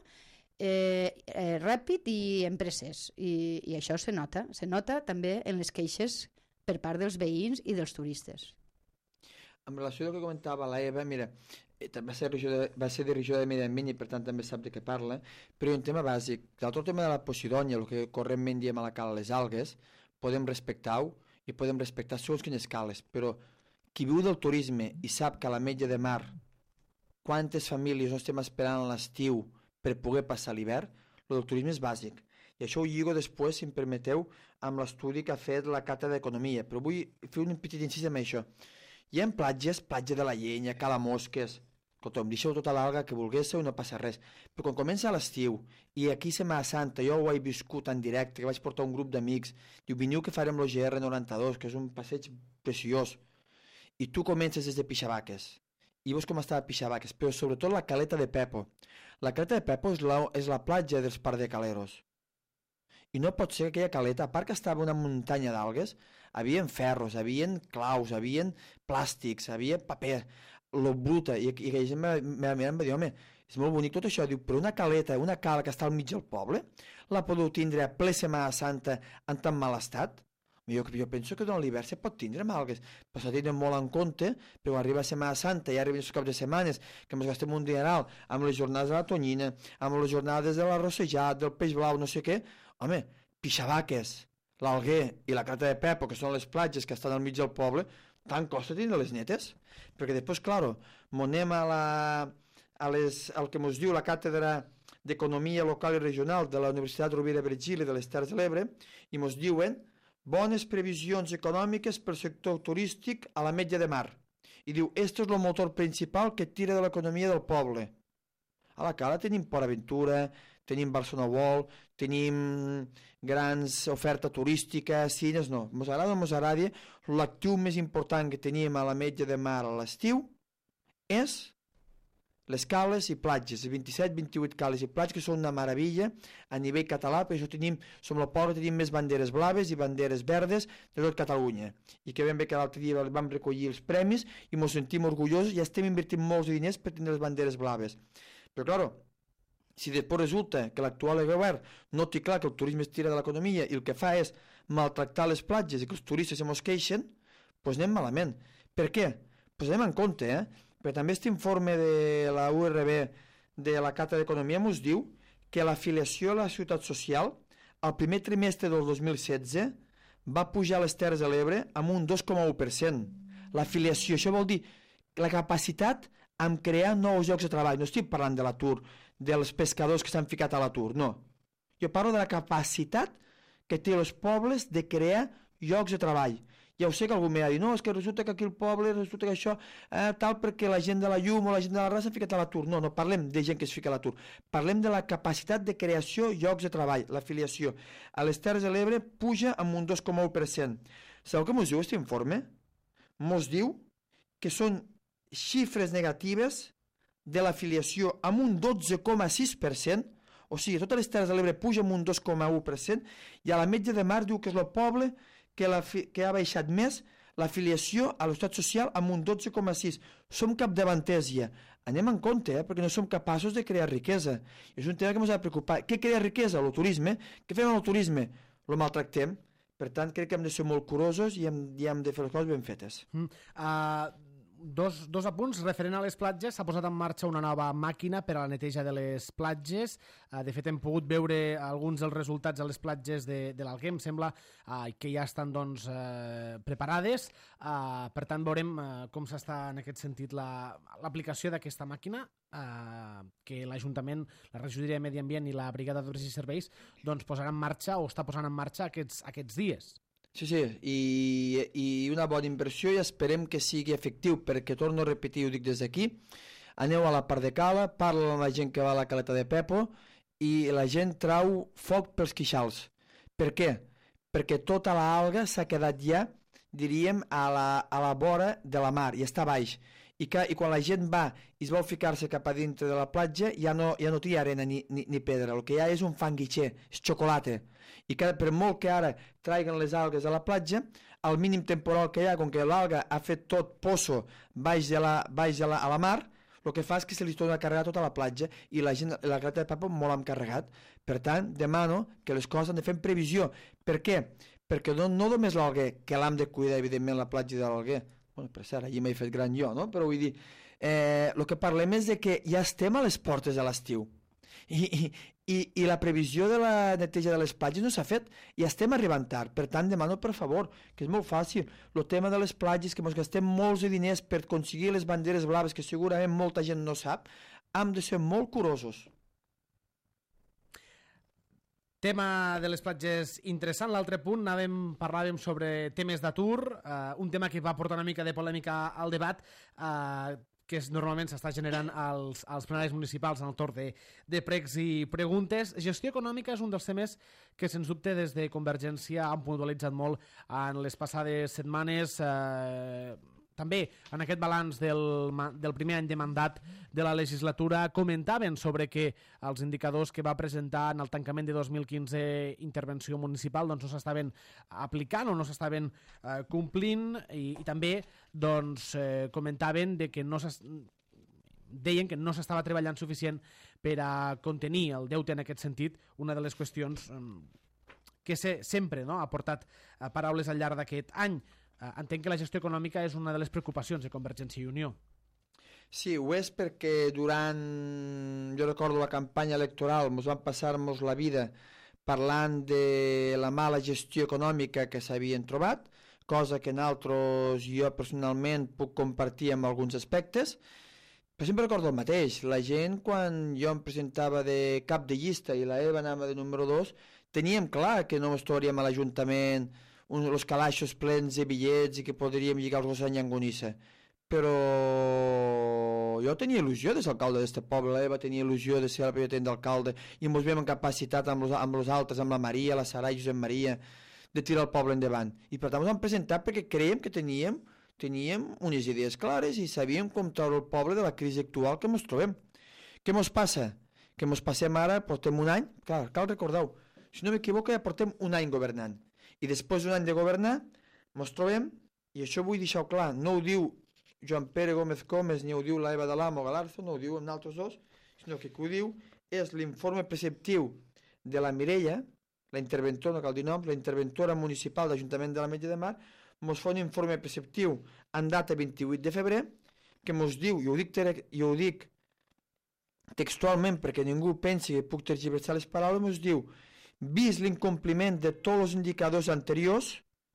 eh, eh, ràpid i empreses, i, i això se nota, se nota també en les queixes per part dels veïns i dels turistes.
En relació al que comentava la Eva, mira, va ser, de, va ser dirigidora de Medi Ambient i per tant també sap de què parla, però hi ha un tema bàsic. L'altre tema de la Posidònia, el que correntment diem a la cala les algues, podem respectar-ho i podem respectar segons quines cales, però qui viu del turisme i sap que a la Metlla de Mar quantes famílies no estem esperant l'estiu per poder passar l'hivern, el del turisme és bàsic. I això ho lligo després, si em permeteu, amb l'estudi que ha fet la Cata d'Economia, però vull fer un petit incís amb això. Hi ha platges, platja de la Llenya, Cala Mosques, escolta'm, deixeu tota l'alga que volguéssiu i no passa res. Però quan comença l'estiu, i aquí a Setmana Santa, jo ho he viscut en directe, que vaig portar un grup d'amics, diu, veniu que farem l'O G R noranta-dos, que és un passeig preciós, i tu comences des de Pixabaques, i veus com estava Pixabaques, però sobretot la caleta de Pepo. La caleta de Pepo és la, és la platja dels Pardecaleros. I no pot ser que aquella caleta, a part que estava una muntanya d'algues, havien ferros, havien claus, havien plàstics, havia paper, lo bruta, i, i la gent me va dir, home, és molt bonic tot això, diu, però una caleta, una cala que està al mig del poble, la podeu tindre a ple Setmana Santa en tan mal estat? Jo, jo penso que durant l'hivern se pot tindre amb algues, però s'ha de tenir molt en compte, però arriba a Setmana Santa i arriben els caps de setmanes, que ens gastem un dineral amb les jornades de la tonyina, amb les jornades de l'arrossejat, del peix blau, no sé què. Home, Pixabaques, l'Alguer i la Cata de Pepo, que són les platges que estan al mig del poble, tant costa tindre les netes, perquè després, claro, m'anem a la, a les, al que ens diu la Càtedra d'Economia Local i Regional de la Universitat Rovira i Virgili de les Terres de l'Ebre, i ens diuen bones previsions econòmiques per sector turístic a la Metlla de Mar. I diu, este és el motor principal que tira de l'economia del poble. A la Cala tenim Port Aventura, tenim Barcelona World, tenim grans oferta turística, cines, no. Mos agrada o mos agrada, l'actiu més important que tenim a la Metlla de Mar a l'estiu és les cales i platges, vint-i-set vint-i-vuit cales i platges, que són una meravella a nivell català, per això tenim, som el poble, tenim més banderes blaves i banderes verdes de tot Catalunya. I que ben bé que l'altre dia vam recollir els premis i ens sentim orgullosos i estem invertint molts diners per tenir les banderes blaves. Però, clar, si després resulta que l'actual govern no té clar que el turisme es tira de l'economia i el que fa és maltractar les platges i que els turistes se mos queixen, doncs anem malament. Per què? Doncs anem en compte, eh? Però també aquest informe de la U R B de la Cata d'Economia ens diu que l'afiliació a la Ciutat Social al primer trimestre del dos mil setze va pujar a les Terres de l'Ebre amb un dos coma u per cent. L'afiliació, això vol dir la capacitat en crear nous llocs de treball. No estic parlant de l'atur, dels pescadors que s'han ficat a l'atur, no. Jo parlo de la capacitat que té els pobles de crear llocs de treball. Ja ho sé que algú m'ha dit, no, és que resulta que aquí el poble, resulta que això, eh, tal, perquè la gent de la llum o la gent de la raça s'ha ficat a l'atur. No, no parlem de gent que es fica a l'atur. Parlem de la capacitat de creació llocs de treball, l'afiliació. A les Terres de l'Ebre puja amb un dos coma u per cent. Sabeu què ens diu aquest informe? Ens diu que són xifres negatives de l'afiliació amb un dotze coma sis per cent, o sigui, totes les Terres de l'Ebre puja amb un dos coma u per cent, i a la Metlla de Mar diu que és el poble que, la, que ha baixat més l'afiliació a l'estat social amb un dotze coma sis. Som capdavanters ja. Anem en compte, eh, perquè no som capaços de crear riquesa. És un tema que ens ha de preocupar. Què crea riquesa? El turisme. Què fem amb el turisme? Lo maltractem. Per tant, crec que hem de ser molt curosos i hem, i hem de fer les coses ben fetes.
Mm. Uh... Dos, dos apunts. Referent a les platges, s'ha posat en marxa una nova màquina per a la neteja de les platges. De fet, hem pogut veure alguns dels resultats a les platges de, de l'Alguer. Em sembla que ja estan doncs, eh, preparades. Eh, per tant, veurem eh, com s'està en aquest sentit l'aplicació la, d'aquesta màquina, eh, que l'Ajuntament, la Regidoria de Medi Ambient i la Brigada d'Obres i Serveis doncs, posarà en marxa o està posant en marxa aquests, aquests dies.
Sí, sí, i, i una bona inversió i esperem que sigui efectiu, perquè torno a repetir, ho dic des d'aquí, aneu a la part de cala, parla amb la gent que va a la caleta de Pepo i la gent trau foc pels queixals. Per què? Perquè tota l'alga s'ha quedat ja, diríem, a la, a la vora de la mar i està baix. I, que, i quan la gent va i es vol ficar-se cap a dintre de la platja ja no, ja no té arena ni, ni, ni pedra, el que hi ha és un fanguitxer, és xocolata. I que per molt que ara traiguen les algues a la platja, al mínim temporal que hi ha, com que l'alga ha fet tot poço baix, de la, baix de la, a la mar, el que fa és que se li torna a carregar tota la platja i la gent, la caleta de Pepo molt han carregat. Per tant, demano que les coses han de fer en previsió. Per què? Perquè no, no només l'alguer, que l'hem de cuidar, evidentment, la platja de l'alguer, bueno, per cert, allí m'he fet gran jo, no? Però vull dir, eh, el que parlem és de que ja estem a les portes de l'estiu. I, i, i, i la previsió de la neteja de les platges no s'ha fet, i estem arribant tard. Per tant, demano per favor, que és molt fàcil, el tema de les platges, que ens gastem molts de diners per aconseguir les banderes blaves, que segurament molta gent no sap, hem de ser molt curosos.
Tema de les platges interessant. L'altre punt anàvem, parlàvem sobre temes d'atur, eh, un tema que va portar una mica de polèmica al debat, eh, que és, normalment s'està generant als, als plenaris municipals en el torn de, de pregs i preguntes. Gestió econòmica és un dels temes que, sens dubte, des de Convergència han puntualitzat molt en les passades setmanes, eh, també en aquest balanç del, del primer any de mandat de la legislatura. Comentaven sobre que els indicadors que va presentar en el tancament de dos mil quinze intervenció municipal doncs no s'estaven aplicant o no s'estaven eh, complint, i, i també doncs, eh, comentaven de que no deien que no s'estava treballant suficient per a contenir el deute en aquest sentit, una de les qüestions eh, que se, sempre no, ha portat eh, paraules al llarg d'aquest any. Uh, entenc que la gestió econòmica és una de les preocupacions de Convergència i Unió.
Sí, ho és perquè durant, jo recordo la campanya electoral, ens van passar-nos la vida parlant de la mala gestió econòmica que s'havien trobat, cosa que nosaltres, jo personalment, puc compartir amb alguns aspectes, però sempre recordo el mateix. La gent, quan jo em presentava de cap de llista i la Eva anava de número dos, teníem clar que no ens trobaríem a l'Ajuntament uns els calaixos plens de bitllets i que podríem lligar els gossos a llangonissa. Però jo tenia il·lusió de ser alcalde d'este poble, l'Eva tenia il·lusió de ser el president d'alcalde, i ens veiem en capacitat amb els, amb els altres, amb la Maria, la Sara i Josep Maria, de tirar el poble endavant. I per tant ens vam presentar perquè creiem que teníem, teníem unes idees clares i sabíem com treure el poble de la crisi actual que ens trobem. Què ens passa? Que ens passem ara, portem un any, clar, cal recordar-ho, si no m'equivoco ja portem un any governant. I després d'un any de governar, ens trobem, i això vull deixar clar, no ho diu Joan Pere Gómez Comes, ni ho diu la Eva de l'Amo Galarzo, no ho diu amb altres dos, sinó que ho diu és l'informe preceptiu de la Mireia, la interventora, no cal dir nom, la interventora municipal d'Ajuntament de l'Ametlla de Mar, ens fa un informe preceptiu en data vint-i-vuit de febrer, que ens diu, i ho dic, i ho dic textualment perquè ningú pensi que puc tergiversar les paraules, ens diu: vist l'incompliment de tots els indicadors anteriors,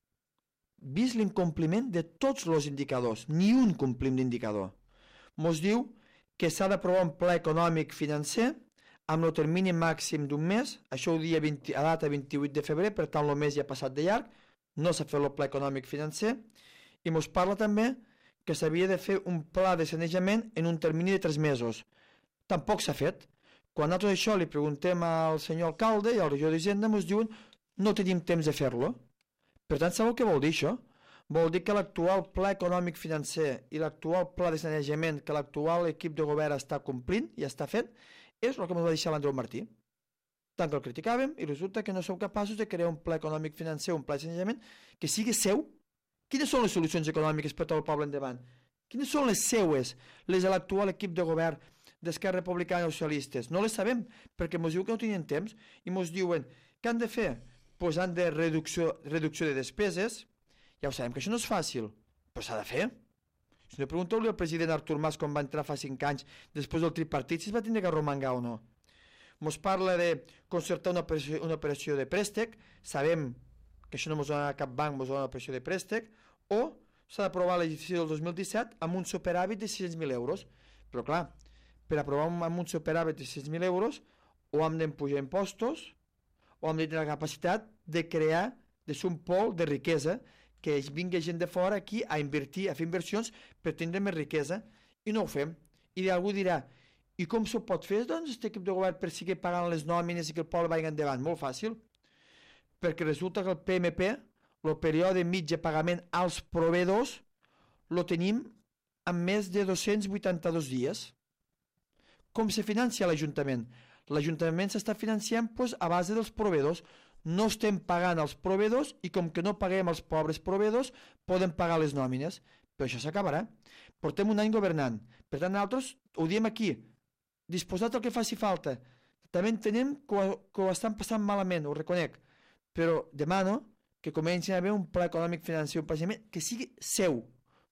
vist l'incompliment de tots els indicadors, ni un complim d'indicador. Ens diu que s'ha d'aprovar un pla econòmic financer amb el termini màxim d'un mes, això ho dia vint, a data vint-i-vuit de febrer, per tant el mes ja ha passat de llarg, no s'ha fet el pla econòmic financer, i ens parla també que s'havia de fer un pla de sanejament en un termini de tres mesos. Tampoc s'ha fet. Quan nosaltres això li preguntem al senyor alcalde i al regidor d'Hisenda, ens diuen no tenim temps de fer-lo. Per tant, sabeu què vol dir això? Vol dir que l'actual pla econòmic financer i l'actual pla de sanejament que l'actual equip de govern està complint i està fent és el que ens va deixar l'Andreu Martí. Tant que el criticàvem i resulta que no som capaços de crear un pla econòmic financer, un pla de sanejament que sigui seu. Quines són les solucions econòmiques per tot el poble endavant? Quines són les seues, les de l'actual equip de govern d'Esquerra Republicana i socialistes? No les sabem, perquè ens diu que no tenien temps i ens diuen què han de fer? Pues han de reducció, reducció de despeses. Ja ho sabem que això no és fàcil, però s'ha de fer. Si no, pregunteu-li al president Artur Mas quan va entrar fa cinc anys després del tripartit si es va tindre que romangar o no. Ens parla de concertar una operació, una operació de préstec, sabem que això no ens dona cap banc, ens dona una operació de préstec, o s'ha d'aprovar l'exercici del dos mil disset amb un superàvit de sis-cents mil euros. Però clar, per aprovar amb un superàvit de sis mil euros o hem d'empujar impostos o hem de tenir la capacitat de crear, de ser un pol de riquesa, que vingui gent de fora aquí a invertir, a fer inversions per tindre més riquesa, i no ho fem. I algú dirà, i com s'ho pot fer, doncs, aquest equip de govern per seguir pagant les nòmines i que el poble vagi endavant? Molt fàcil, perquè resulta que el P M P, el període mitjà de pagament als proveïdors, el tenim en més de dos-cents vuitanta-dos dies. Com se financia l'Ajuntament? L'Ajuntament s'està financiant doncs, a base dels proveïdors. No estem pagant als proveïdors i com que no paguem als pobres proveïdors, poden pagar les nòmines. Però això s'acabarà. Portem un any governant. Per tant, nosaltres ho diem aquí, disposat al que faci falta. També entenem que ho, que ho estan passant malament, ho reconec, però demano que comencin a haver un pla econòmic financer, un pagament que sigui seu,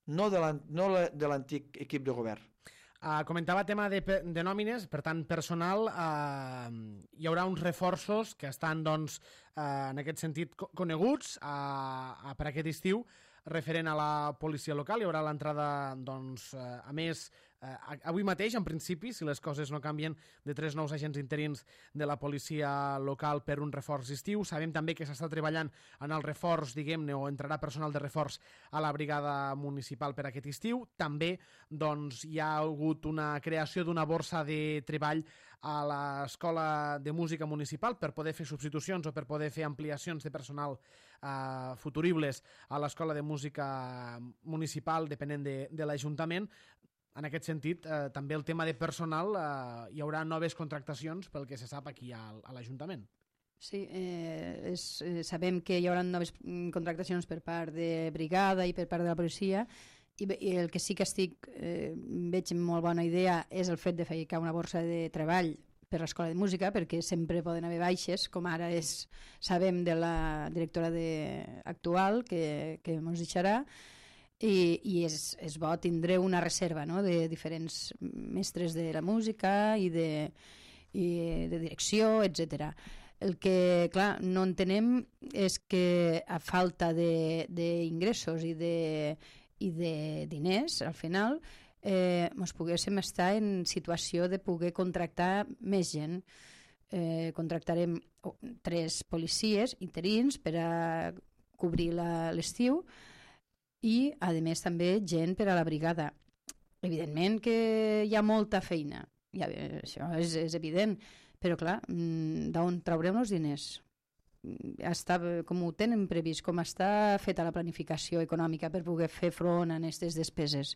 no de l'an- no la- de l'antic equip de govern.
Uh, comentava tema de, pe- de nòmines, per tant, personal, uh, hi haurà uns reforços que estan, doncs, uh, en aquest sentit, co coneguts uh, uh, per aquest estiu, referent a la policia local. Hi haurà l'entrada, doncs, uh, a més, uh, avui mateix, en principi, si les coses no canvien, de tres nous agents interins de la policia local per un reforç estiu. Sabem també que s'està treballant en el reforç, diguem-ne, o entrarà personal de reforç a la brigada municipal per aquest estiu. També, doncs, hi ha hagut una creació d'una borsa de treball a l'Escola de Música Municipal per poder fer substitucions o per poder fer ampliacions de personal eh, futuribles a l'Escola de Música Municipal, depenent de, de l'Ajuntament. En aquest sentit, eh, també el tema de personal, eh, hi haurà noves contractacions pel que se sap aquí a, a l'Ajuntament.
Sí, eh, és, eh, sabem que hi haurà noves mm, contractacions per part de brigada i per part de la policia, i, i el que sí que estic eh, veig molt bona idea és el fet de fer una borsa de treball per l'Escola de Música, perquè sempre poden haver baixes, com ara és, sabem de la directora de, actual, que, que ens deixarà, i, i és, és bo tindre una reserva, no?, de diferents mestres de la música i de, i de direcció, etcètera. El que, clar, no entenem és que a falta d'ingressos i de i de diners, al final, eh, ens poguéssim estar en situació de poder contractar més gent. Eh, contractarem tres policies interins per a cobrir l'estiu i, a més, també gent per a la brigada. Evidentment que hi ha molta feina, ja, això és, és evident, però, clar, d'on traurem els diners? Està, com ho tenen previst, com està feta la planificació econòmica per poder fer front a aquestes despeses.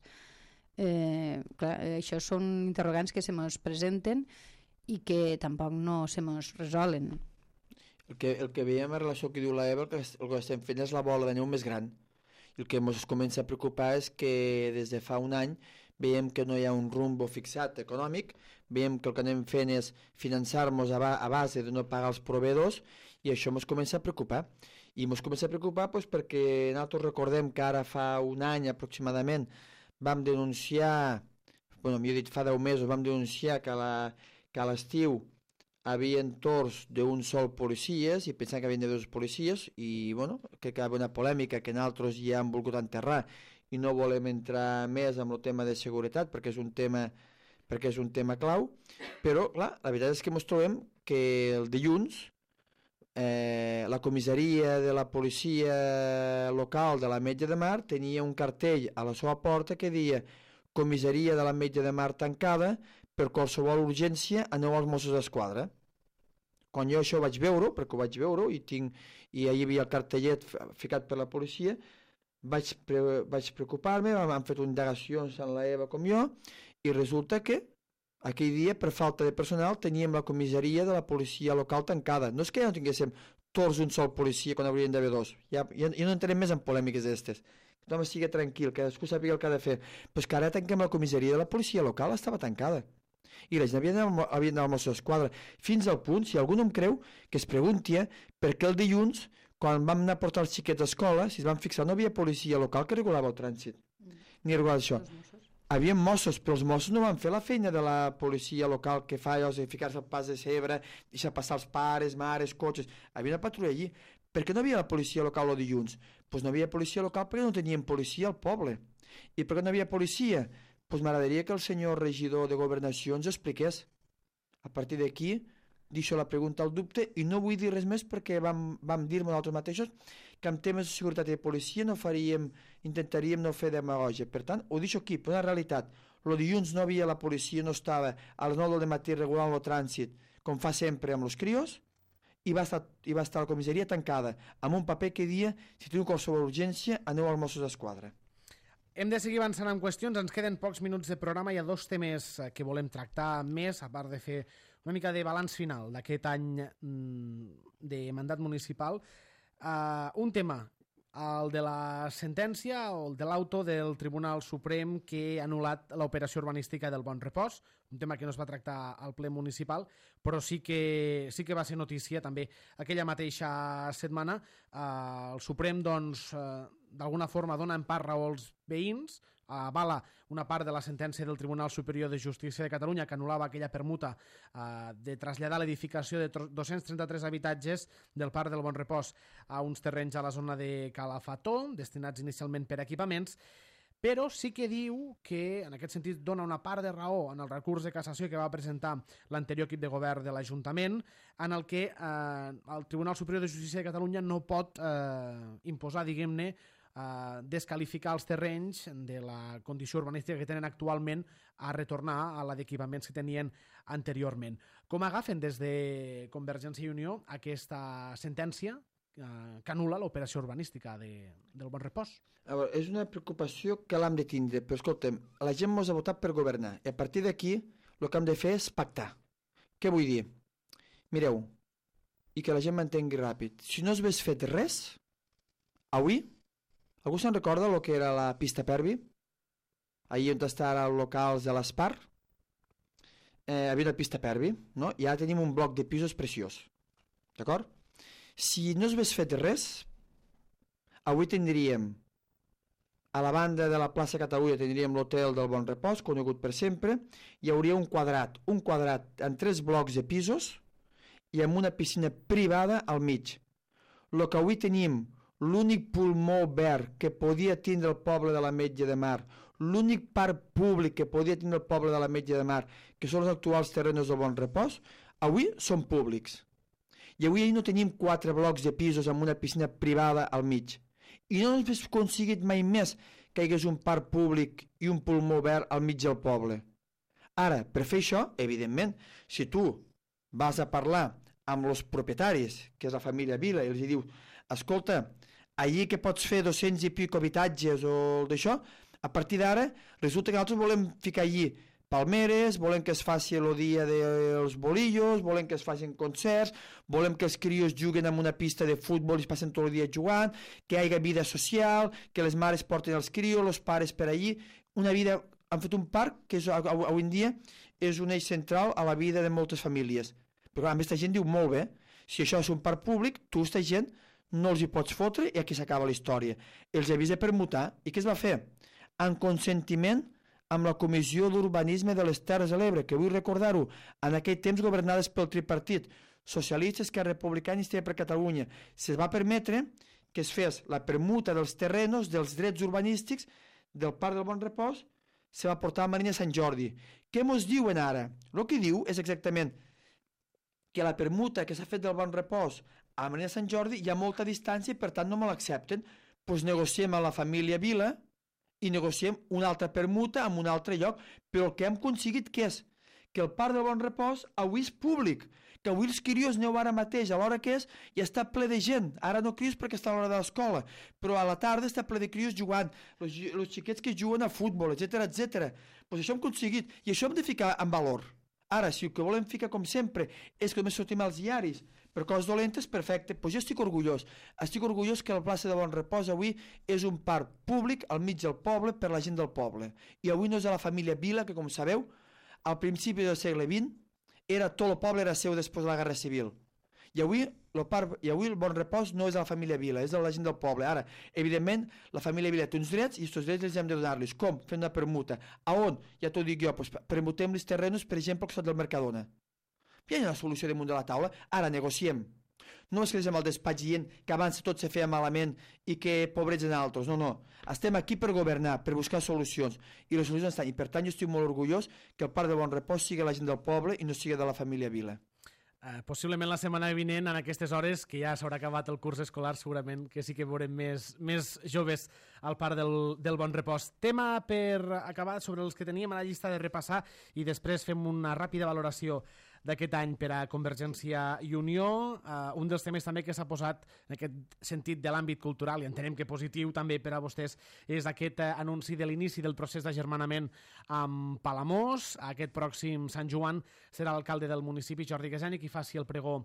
Eh, clar, això són interrogants que se ens presenten i que tampoc no se ens resolen.
El que, el que veiem en relació al que diu l'Eva, el, que, el que estem fent és la bola de neu més gran. El que ens comença a preocupar és que des de fa un any veiem que no hi ha un rumbo fixat econòmic, veiem que el que anem fent és finançar-nos a, ba a base de no pagar els proveïdors, i això ens comença a preocupar. I ens comença a preocupar doncs, perquè nosaltres recordem que ara fa un any aproximadament vam denunciar, bueno, millor dit fa deu mesos, vam denunciar que, la, que a l'estiu havia torns d'un sol policies i pensant que havien de dos policies i bueno, crec que hi havia una polèmica que nosaltres ja hem volgut enterrar i no volem entrar més en el tema de seguretat perquè és un tema, perquè és un tema clau, però clar, la veritat és que ens trobem que el dilluns eh, la comissaria de la policia local de la Metge de Mar tenia un cartell a la seva porta que deia comissaria de la Metge de Mar tancada, per qualsevol urgència aneu als Mossos d'Esquadra. Quan jo això vaig veure, perquè ho vaig veure i, tinc, i hi havia el cartellet ficat per la policia, vaig, pre, vaig preocupar-me, han fet indagacions amb la Eva com jo, i resulta que aquell dia, per falta de personal, teníem la comissaria de la policia local tancada. No és que ja no tinguéssim tots un sol policia quan haurien d'haver dos. Ja, ja, ja no entrarem més en polèmiques d'estes. Que tothom estigui tranquil, que cadascú sàpiga el que ha de fer. Però és que ara tanquem la comissaria de la policia local, estava tancada. I la gent havia d'anar al Mossos d'Esquadra. Fins al punt, si algú no em creu, que es pregunti per què el dilluns, quan vam anar a portar els xiquets a escola, si es van fixar, no havia policia local que regulava el trànsit. Ni regulava això. Havia Mossos, però els Mossos no van fer la feina de la policia local que fa allò de ficar-se al pas de cebre, deixar passar els pares, mares, cotxes. Havia una patrulla allí. Per què no havia la policia local el dilluns? Doncs pues no havia policia local perquè no tenien policia al poble. I per què no havia policia? Doncs pues m'agradaria que el senyor regidor de Governació ens expliqués. A partir d'aquí, deixo la pregunta al dubte i no vull dir res més perquè vam, vam dir-me nosaltres mateixos que en temes de seguretat i de policia no faríem, intentaríem no fer demagògia. Per tant, ho deixo aquí, per una realitat. El dilluns no havia la policia, no estava a les nou del matí regulant el trànsit, com fa sempre amb els crios, i va estar, i va estar la comissaria tancada, amb un paper que dia, si teniu qualsevol urgència, aneu als Mossos d'Esquadra.
Hem de seguir avançant amb qüestions, ens queden pocs minuts de programa, hi ha dos temes que volem tractar més, a part de fer una mica de balanç final d'aquest any de mandat municipal. Uh, un tema, el de la sentència o el de l'auto del Tribunal Suprem que ha anul·lat l'operació urbanística del Bon Repòs, un tema que no es va tractar al ple municipal, però sí que, sí que va ser notícia també aquella mateixa setmana. Uh, el Suprem doncs, uh, d'alguna forma dona en part raó als veïns, avala una part de la sentència del Tribunal Superior de Justícia de Catalunya que anul·lava aquella permuta eh, de traslladar l'edificació de dos-cents trenta-tres habitatges del Parc del Bon Repòs a uns terrenys a la zona de Calafató, destinats inicialment per equipaments, però sí que diu que, en aquest sentit, dona una part de raó en el recurs de cassació que va presentar l'anterior equip de govern de l'Ajuntament, en el que eh, el Tribunal Superior de Justícia de Catalunya no pot eh, imposar, diguem-ne, eh, descalificar els terrenys de la condició urbanística que tenen actualment a retornar a la d'equipaments que tenien anteriorment. Com agafen des de Convergència i Unió aquesta sentència que anul·la l'operació urbanística de, del Bon Repòs?
A veure, és una preocupació que l'hem de tindre, però escolta'm, la gent mos ha votat per governar i a partir d'aquí el que hem de fer és pactar. Què vull dir? Mireu, i que la gent m'entengui ràpid, si no s'hagués fet res, avui, algú se'n recorda el que era la pista Pervi? Allí on està ara els locals de l'Espar? Eh, havia una pista Pervi, no? I ara tenim un bloc de pisos preciós, d'acord? Si no s'hagués fet res, avui tindríem a la banda de la plaça Catalunya tindríem l'hotel del Bon Repòs, conegut per sempre, hi hauria un quadrat, un quadrat en tres blocs de pisos i amb una piscina privada al mig. El que avui tenim, l'únic pulmó verd que podia tindre el poble de l'Ametlla de Mar, l'únic parc públic que podia tindre el poble de l'Ametlla de Mar, que són els actuals terrenys del Bon Repòs, avui són públics. I avui no tenim quatre blocs de pisos amb una piscina privada al mig. I no hem aconseguit mai més que hi hagués un parc públic i un pulmó verd al mig del poble. Ara, per fer això, evidentment, si tu vas a parlar amb els propietaris, que és la família Vila, i els dius, escolta, allí que pots fer dos-cents i pico habitatges o d'això, a partir d'ara resulta que nosaltres volem ficar allí palmeres, volem que es faci el dia dels bolillos, volem que es facin concerts, volem que els crios juguen en una pista de futbol i es passen tot el dia jugant, que hi hagi vida social, que les mares porten els crios, els pares per allí, una vida... Han fet un parc que és, avui en dia és un eix central a la vida de moltes famílies. Però a més, aquesta gent diu molt bé, si això és un parc públic, tu, aquesta gent, no els hi pots fotre i aquí s'acaba la història. Els avisa per mutar. I què es va fer? En consentiment amb la Comissió d'Urbanisme de les Terres de l'Ebre, que vull recordar-ho, en aquell temps governades pel tripartit, socialistes, Esquerra Republicana i Iniciativa per Catalunya. Se va permetre que es fes la permuta dels terrenos, dels drets urbanístics del Parc del Bon Repòs, se va portar a Marina Sant Jordi. Què mos diuen ara? El que diu és exactament que la permuta que s'ha fet del Bon Repòs a Marina Sant Jordi hi ha molta distància i per tant no me l'accepten. Doncs negociem amb la família Vila i negociem una altra permuta en un altre lloc, però el que hem aconseguit que és que el Parc del Bon Repòs avui és públic, que avui els crios aneu ara mateix, a l'hora que és, i està ple de gent. Ara no crios perquè està a l'hora de l'escola, però a la tarda està ple de crios jugant, els, els xiquets que juguen a futbol, etcètera, etcètera. Doncs això hem aconseguit, i això hem de ficar en valor. Ara, si el que volem ficar, com sempre, és que només sortim als diaris, per coses dolentes, perfecte, doncs jo estic orgullós. Estic orgullós que la plaça de Bon Repòs avui és un parc públic al mig del poble per la gent del poble. I avui no és de la família Vila, que com sabeu, al principi del segle vint, era tot el poble era seu després de la Guerra Civil. I avui, el parc, i avui el Bon Repòs no és de la família Vila, és de la gent del poble. Ara, evidentment, la família Vila té uns drets i aquests drets els hem de donar-los. Com? Fent una permuta. A on? Ja t'ho dic jo, doncs, permutem els terrenos, per exemple, al costat del Mercadona. Ja hi ha una solució damunt de la taula. Ara negociem. No és que estem al despatx dient que abans tot se feia malament i que pobrets en altres. No, no. Estem aquí per governar, per buscar solucions. I les solucions estan. I per tant jo estic molt orgullós que el Parc de Bon Repòs sigui la gent del poble i no sigui de la família Vila.
Uh, possiblement la setmana vinent, en aquestes hores, que ja s'haurà acabat el curs escolar, segurament que sí que veurem més, més joves al Parc del, del Bon Repòs. Tema per acabar sobre els que teníem a la llista de repassar i després fem una ràpida valoració d'aquest any per a Convergència i Unió. Uh, un dels temes també que s'ha posat en aquest sentit de l'àmbit cultural, i entenem que positiu també per a vostès, és aquest uh, anunci de l'inici del procés d'agermanament amb Palamós. Aquest pròxim Sant Joan serà l'alcalde del municipi, Jordi Gasani, qui faci el pregó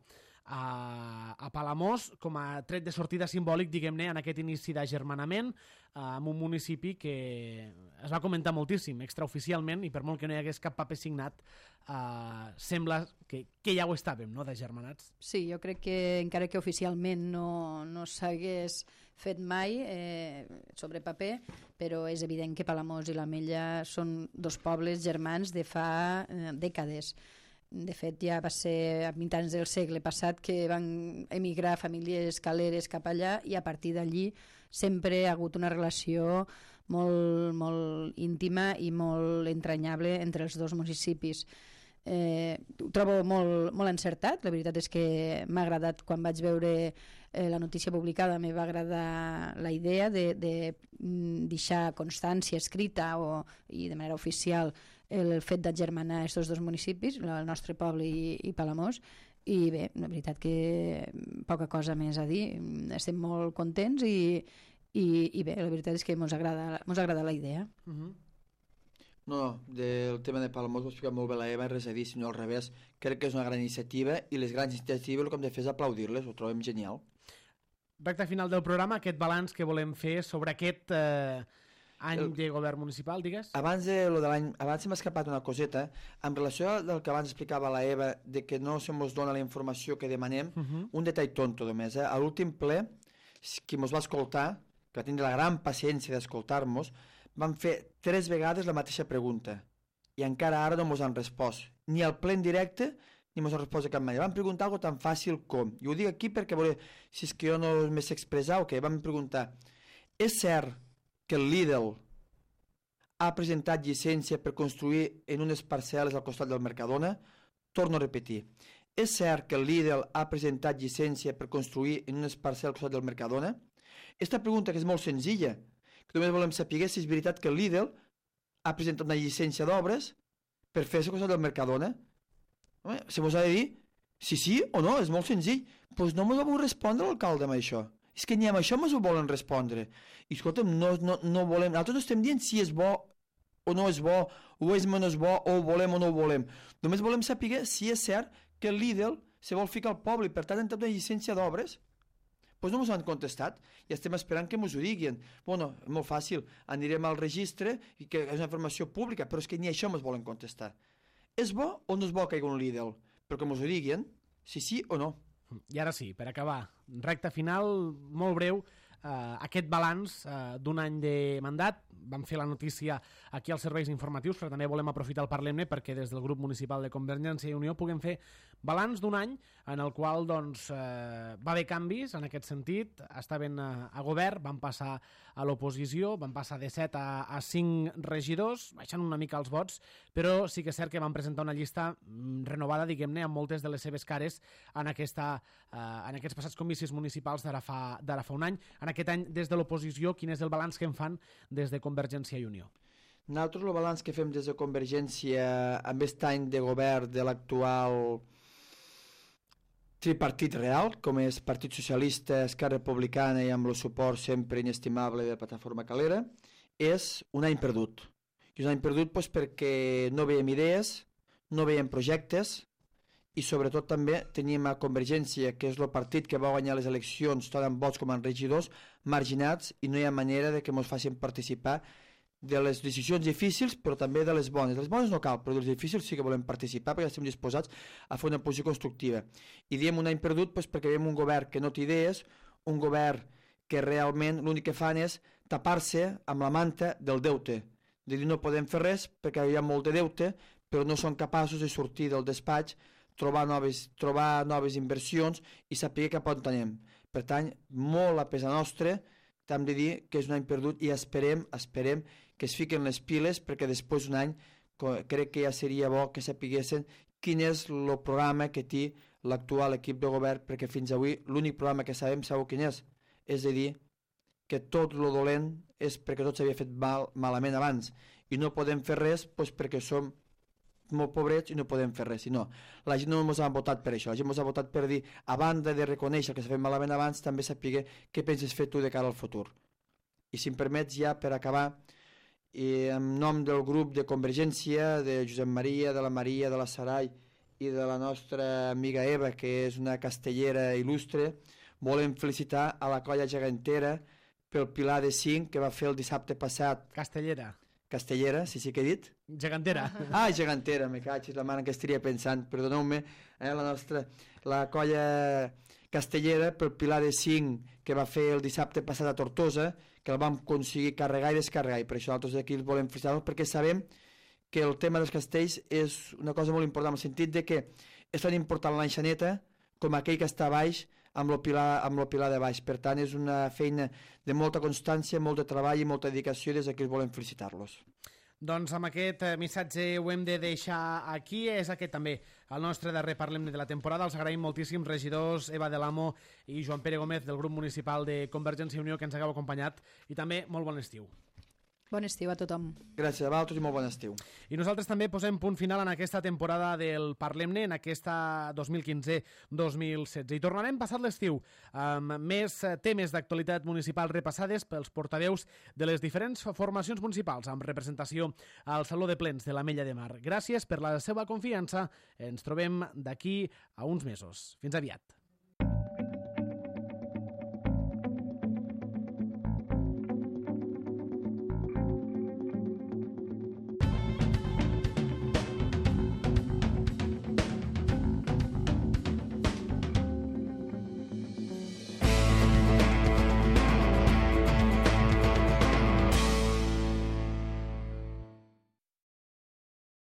a, a Palamós com a tret de sortida simbòlic, diguem-ne, en aquest inici d'agermanament eh, amb un municipi que es va comentar moltíssim extraoficialment, i per molt que no hi hagués cap paper signat, eh, sembla que, que ja ho estàvem, no?, d'agermanats.
Sí, jo crec que encara que oficialment no, no s'hagués fet mai eh, sobre paper, però és evident que Palamós i l'Ametlla són dos pobles germans de fa eh, dècades. De fet, ja va ser a mitjans del segle passat que van emigrar famílies caleres cap allà, i a partir d'allí sempre ha hagut una relació molt, molt íntima i molt entranyable entre els dos municipis. Eh, ho trobo molt, molt encertat. La veritat és que m'ha agradat quan vaig veure eh, la notícia publicada, me va agradar la idea de, de deixar constància escrita o, i de manera oficial el fet d'agermanar aquests dos municipis, el nostre poble i, i Palamós. I bé, la veritat que poca cosa més a dir, estem molt contents i, i, i bé, la veritat és que ens agrada, mos agrada la idea.
Uh-huh.
No, no, del tema de Palamós ho explica molt bé la Eva, res a dir, sinó al revés. Crec que és una gran iniciativa, i les grans iniciatives el que hem de fer és aplaudir-les, ho trobem genial.
Recte final del programa, aquest balanç que volem fer sobre aquest eh, any el... de govern municipal, digues?
Abans de lo de l'any, abans s'ha escapat una coseta, en relació del que abans explicava la Eva, de que no se mos dona la informació que demanem, uh-huh. Un detall tonto només, eh? A l'últim ple, qui mos va escoltar, que va tindre la gran paciència d'escoltar-nos, van fer tres vegades la mateixa pregunta, i encara ara no mos han respost, ni al ple en directe, ni mos han respost de cap manera. Van preguntar algo tan fàcil com, i ho dic aquí perquè veure si és que jo no me sé expressar o què, van preguntar, és cert que el Lidl ha presentat llicència per construir en unes parcel·les al costat del Mercadona? Torno a repetir, és cert que el Lidl ha presentat llicència per construir en unes parcel·les al costat del Mercadona? Aquesta pregunta, que és molt senzilla, que només volem saber si és veritat que el Lidl ha presentat una llicència d'obres per fer-se costat del Mercadona. Home, se vos ha de dir si sí o no, és molt senzill. Doncs pues no m'ho vol respondre l'alcalde amb això. És que ni amb això m'ho volen respondre. I escolta'm, no, no, no volem... Nosaltres no estem dient si és bo o no és bo, o és menys bo, o ho volem o no ho volem. Només volem saber si és cert que el Lidl se vol ficar al poble i per tant ha entrat una llicència d'obres. Doncs no ens han contestat i estem esperant que ens ho diguin. Bueno, és molt fàcil, anirem al registre, i que és una informació pública, però és que ni això ens volen contestar. És bo o no és bo que hi hagi un Lidl? Perquè ens ho diguin, si sí o no.
I ara sí, per acabar, recta final, molt breu, eh, aquest balanç eh, d'un any de mandat. Vam fer la notícia aquí als serveis informatius, però també volem aprofitar el Parlem-ne perquè des del grup municipal de Convergència i Unió puguem fer balanç d'un any en el qual doncs, eh, va haver canvis en aquest sentit. Estaven a, a govern, van passar a l'oposició, van passar de set a, a cinc regidors, baixant una mica els vots, però sí que és cert que van presentar una llista mm, renovada, diguem-ne, amb moltes de les seves cares en, aquesta, eh, en aquests passats comicis municipals d'ara fa, d'ara fa un any. En aquest any, des de l'oposició, quin és el balanç que en fan des de Convergència i Unió?
Nosaltres el balanç que fem des de Convergència amb aquest any de govern de l'actual tripartit real, com és Partit Socialista, Esquerra Republicana i amb el suport sempre inestimable de la Plataforma Calera, és un any perdut. I un any perdut doncs, perquè no veiem idees, no veiem projectes, i sobretot també tenim a Convergència, que és el partit que va guanyar les eleccions tant en vots com en regidors, marginats, i no hi ha manera de que ens facin participar de les decisions difícils, però també de les bones. De les bones no cal, però de les difícils sí que volem participar perquè estem disposats a fer una posició constructiva. I diem un any perdut doncs, perquè veiem un govern que no té idees, un govern que realment l'únic que fan és tapar-se amb la manta del deute. De dir no podem fer res perquè hi ha molt de deute, però no són capaços de sortir del despatx, trobar noves, trobar noves inversions i saber cap on anem. Per tant, molt a pesa nostra, hem de dir que és un any perdut i esperem, esperem que es fiquen les piles perquè després d'un any crec que ja seria bo que sapiguessin quin és el programa que té l'actual equip de govern, perquè fins avui l'únic programa que sabem, sabeu quin és? És a dir, que tot lo dolent és perquè tot s'havia fet mal, malament abans i no podem fer res doncs, perquè som molt pobrets i no podem fer res. I no, la gent no ens ha votat per això, la gent ens ha votat per dir, a banda de reconèixer que s'ha fet malament abans, també saber què penses fer tu de cara al futur. I si em permets ja per acabar, i en nom del grup de Convergència, de Josep Maria, de la Maria, de la Sarai i de la nostra amiga Eva, que és una castellera il·lustre, volem felicitar a la colla gegantera pel Pilar de cinc que va fer el dissabte passat.
Castellera.
Castellera, sí, sí que he dit?
Gegantera.
Ah, gegantera, me caig, la mare que estaria pensant, perdoneu-me, eh, la nostra, la colla castellera pel Pilar de cinc que va fer el dissabte passat a Tortosa, que el vam aconseguir carregar i descarregar, i per això nosaltres aquí els volem felicitar perquè sabem que el tema dels castells és una cosa molt important, en el sentit de que és tan important l'enxaneta com aquell que està a baix amb el pilar, amb el pilar de baix. Per tant, és una feina de molta constància, molt de treball i molta dedicació, i des d'aquí volem felicitar-los.
Doncs amb aquest missatge ho hem de deixar aquí. És aquest també el nostre darrer Parlem de la temporada. Els agraïm moltíssim, regidors Eva de l'Amo i Joan Pere Gómez del grup municipal de Convergència i Unió, que ens hagueu acompanyat, i també molt bon estiu.
Bon estiu a tothom.
Gràcies a vosaltres i molt bon estiu.
I nosaltres també posem punt final en aquesta temporada del Parlem-ne, en aquesta dos mil quinze dos mil setze. I tornarem passat l'estiu amb més temes d'actualitat municipal repassades pels portaveus de les diferents formacions municipals, amb representació al Saló de Plens de l'Ametlla de Mar. Gràcies per la seva confiança. Ens trobem d'aquí a uns mesos. Fins aviat.